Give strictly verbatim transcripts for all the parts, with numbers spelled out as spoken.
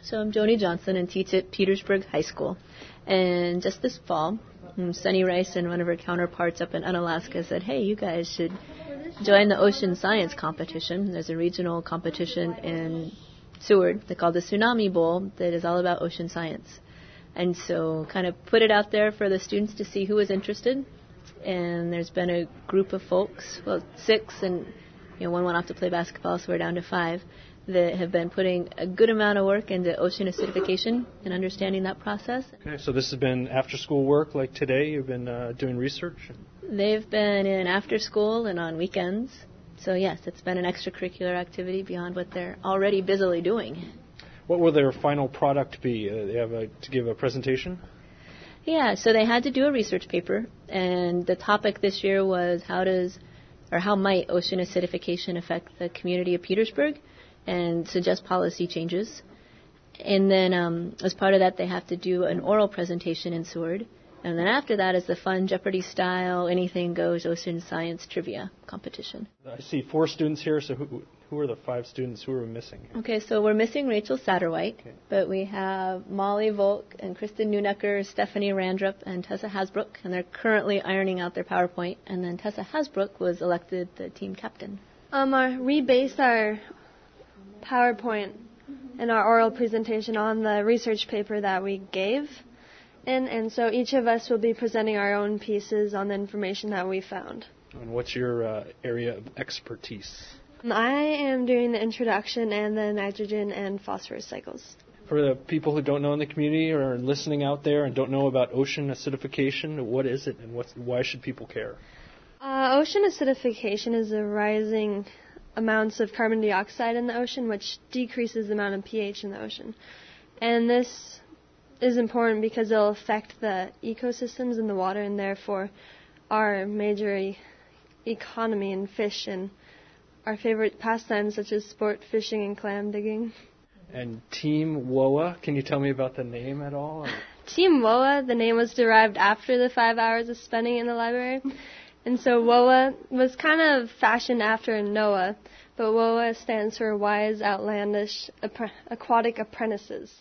So I'm Joni Johnson and teach at Petersburg High School. And just this fall, Sunny Rice and one of her counterparts up in Unalaska said, hey, you guys should join the ocean science competition. There's a regional competition in Seward they call the Tsunami Bowl that is all about ocean science. And so kind of put it out there for the students to see who was interested. And there's been a group of folks, well, six, and you know, one went off to play basketball, so we're down to five, that have been putting a good amount of work into ocean acidification and understanding that process. Okay, so this has been after-school work like today? You've been uh, doing research? They've been in after school and on weekends. So, yes, it's been an extracurricular activity beyond what they're already busily doing. What will their final product be? Uh, they have a, to give a presentation? Yeah, so they had to do a research paper, and the topic this year was how does, or how might ocean acidification affect the community of Petersburg and suggest policy changes. And then um, as part of that, they have to do an oral presentation in Seward. And then after that is the fun Jeopardy-style, anything goes ocean science trivia competition. I see four students here, so who, who are the five students who are missing? Okay, so we're missing Rachel Satterwhite, okay. But we have Molly Volk and Kristen Neunecker, Stephanie Randrup, and Tessa Hasbrook, and they're currently ironing out their PowerPoint. And then Tessa Hasbrook was elected the team captain. Um, our, we based our PowerPoint and our oral presentation on the research paper that we gave. In, and so each of us will be presenting our own pieces on the information that we found. And what's your uh, area of expertise? I am doing the introduction and the nitrogen and phosphorus cycles. For the people who don't know in the community or are listening out there and don't know about ocean acidification, what is it and what's, why should people care? Uh, ocean acidification is the rising amounts of carbon dioxide in the ocean, which decreases the amount of pH in the ocean. And this is important because it'll affect the ecosystems in the water and therefore our major e- economy in fish and our favorite pastimes such as sport fishing and clam digging. And Team W O A, can you tell me about the name at all? Team W O A, the name was derived after the five hours of spending in the library. And so W O A was kind of fashioned after NOAA, but W O A stands for Wise Outlandish Ap- Aquatic Apprentices.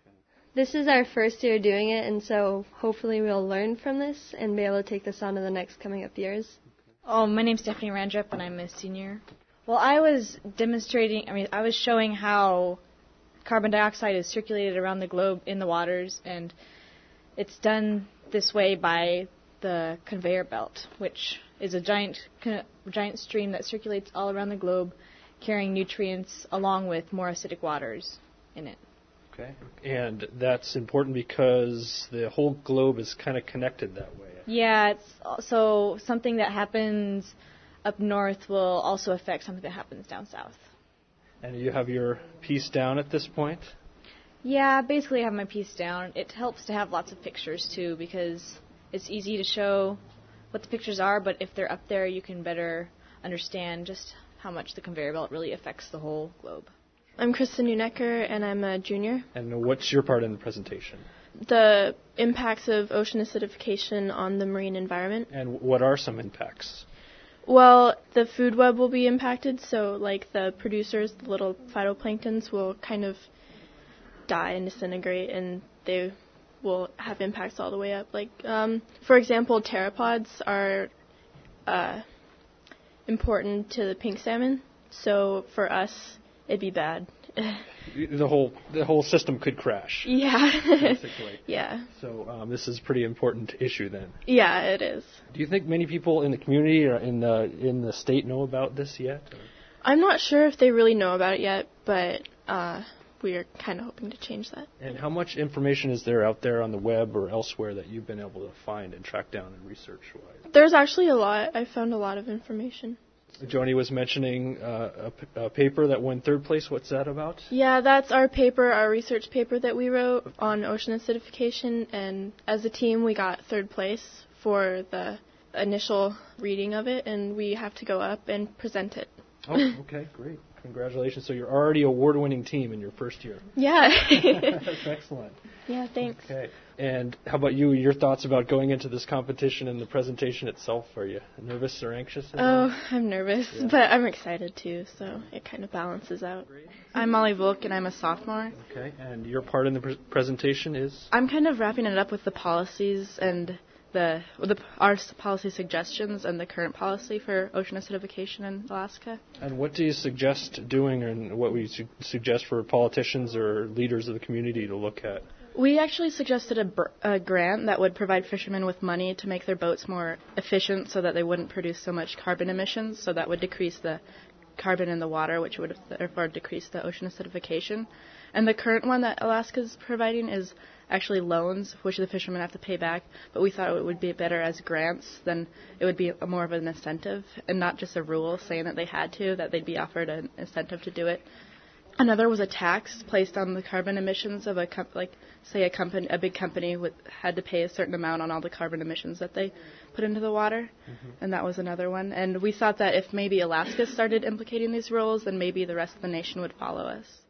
This is our first year doing it, and so hopefully we'll learn from this and be able to take this on in the next coming up years. Oh, my name's Stephanie Randrup, and I'm a senior. Well, I was demonstrating, I mean, I was showing how carbon dioxide is circulated around the globe in the waters, and it's done this way by the conveyor belt, which is a giant, giant stream that circulates all around the globe, carrying nutrients along with more acidic waters in it. Okay. And that's important because the whole globe is kind of connected that way. Yeah, it's also something that happens up north will also affect something that happens down south. And you have your piece down at this point? Yeah, basically I have my piece down. It helps to have lots of pictures too because it's easy to show what the pictures are, but if they're up there you can better understand just how much the conveyor belt really affects the whole globe. I'm Kristen Neunecker, and I'm a junior. And what's your part in the presentation? The impacts of ocean acidification on the marine environment. And what are some impacts? Well, the food web will be impacted, so like the producers, the little phytoplanktons will kind of die and disintegrate, and they will have impacts all the way up. Like, um, for example, pteropods are uh, important to the pink salmon, so for us, it'd be bad. The whole the whole system could crash. Yeah. Basically. Yeah. So um, this is a pretty important issue then. Yeah, it is. Do you think many people in the community or in the in the state know about this yet? Or? I'm not sure if they really know about it yet, but uh, we are kind of hoping to change that. And how much information is there out there on the web or elsewhere that you've been able to find and track down and research-wise? There's actually a lot. I found a lot of information. Joni was mentioning uh, a, a paper that won third place. What's that about? Yeah, that's our paper, our research paper that we wrote on ocean acidification, and as a team we got third place for the initial reading of it, and we have to go up and present it. Oh, okay, great. Congratulations. So you're already a award-winning team in your first year. Yeah. That's excellent. Yeah, thanks. Okay. And how about you? Your thoughts about going into this competition and the presentation itself? Are you nervous or anxious? At all? Oh, I'm nervous, Yeah. but I'm excited too, so it kind of balances out. I'm Molly Volk, and I'm a sophomore. Okay. And your part in the pre- presentation is? I'm kind of wrapping it up with the policies and the, the our s- policy suggestions and the current policy for ocean acidification in Alaska. And what do you suggest doing, and what we su- suggest for politicians or leaders of the community to look at? We actually suggested a, br- a grant that would provide fishermen with money to make their boats more efficient so that they wouldn't produce so much carbon emissions, so that would decrease the carbon in the water, which would therefore decrease the ocean acidification. And the current one that Alaska's providing is actually loans, which the fishermen have to pay back, but we thought it would be better as grants, then it would be a more of an incentive and not just a rule saying that they had to, that they'd be offered an incentive to do it. Another was a tax placed on the carbon emissions of a comp- like say a company, a big company would had to pay a certain amount on all the carbon emissions that they put into the water, mm-hmm. and that was another one. And we thought that if maybe Alaska started implicating these rules, then maybe the rest of the nation would follow us.